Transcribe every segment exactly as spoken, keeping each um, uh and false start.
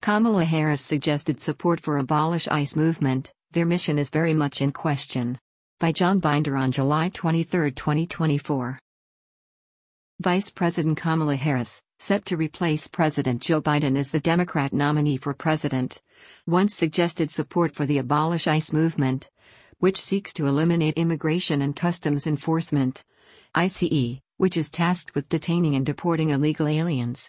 Kamala Harris suggested support for Abolish ICE movement. Their mission is very much in question. By John Binder on July twenty-third, twenty twenty-four. Vice President Kamala Harris, set to replace President Joe Biden as the Democrat nominee for president, once suggested support for the Abolish ICE movement, which seeks to eliminate Immigration and Customs Enforcement, I C E, which is tasked with detaining and deporting illegal aliens.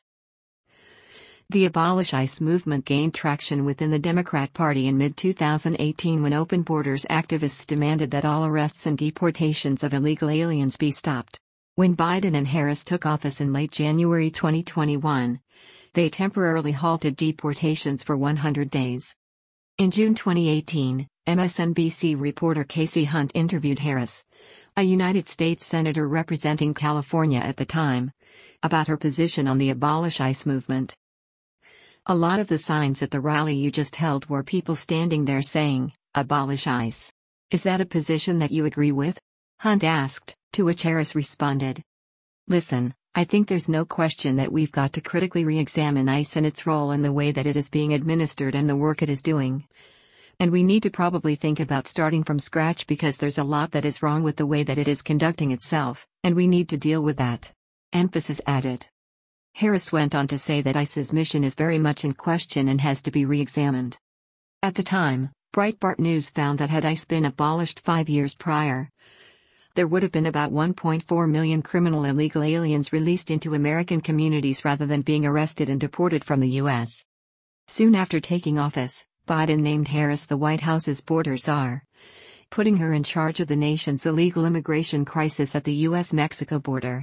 The Abolish ICE movement gained traction within the Democrat Party in mid twenty eighteen when Open Borders activists demanded that all arrests and deportations of illegal aliens be stopped. When Biden and Harris took office in late January twenty twenty-one, they temporarily halted deportations for one hundred days. In June twenty eighteen, M S N B C reporter Casey Hunt interviewed Harris, a United States senator representing California at the time, about her position on the Abolish ICE movement. A lot of the signs at the rally you just held were people standing there saying, "Abolish ICE. Is that a position that you agree with?" Hunt asked, to which Harris responded, "Listen, I think there's no question that we've got to critically re-examine ICE and its role in the way that it is being administered and the work it is doing. And we need to probably think about starting from scratch because there's a lot that is wrong with the way that it is conducting itself, and we need to deal with that." Emphasis added. Harris went on to say that ICE's mission is very much in question and has to be re-examined. At the time, Breitbart News found that had ICE been abolished five years prior, there would have been about one point four million criminal illegal aliens released into American communities rather than being arrested and deported from the U S. Soon after taking office, Biden named Harris the White House's border czar, putting her in charge of the nation's illegal immigration crisis at the U S Mexico border.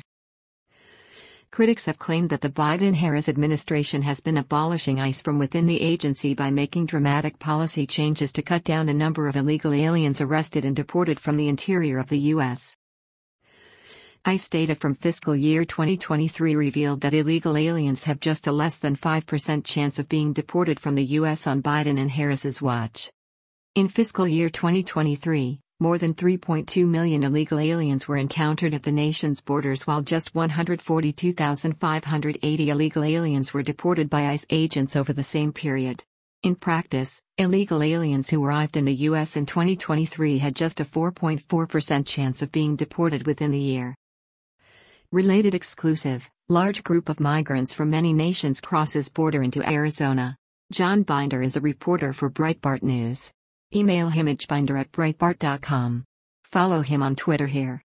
Critics have claimed that the Biden-Harris administration has been abolishing ICE from within the agency by making dramatic policy changes to cut down the number of illegal aliens arrested and deported from the interior of the U S. ICE data from fiscal year twenty twenty-three revealed that illegal aliens have just a less than five percent chance of being deported from the U S on Biden and Harris's watch. In fiscal year twenty twenty-three, more than three point two million illegal aliens were encountered at the nation's borders while just one hundred forty-two thousand five hundred eighty illegal aliens were deported by ICE agents over the same period. In practice, illegal aliens who arrived in the U S in twenty twenty-three had just a four point four percent chance of being deported within the year. Related exclusive, large group of migrants from many nations crosses border into Arizona. John Binder is a reporter for Breitbart News. Email him at binder at breitbart dot com. Follow him on Twitter here.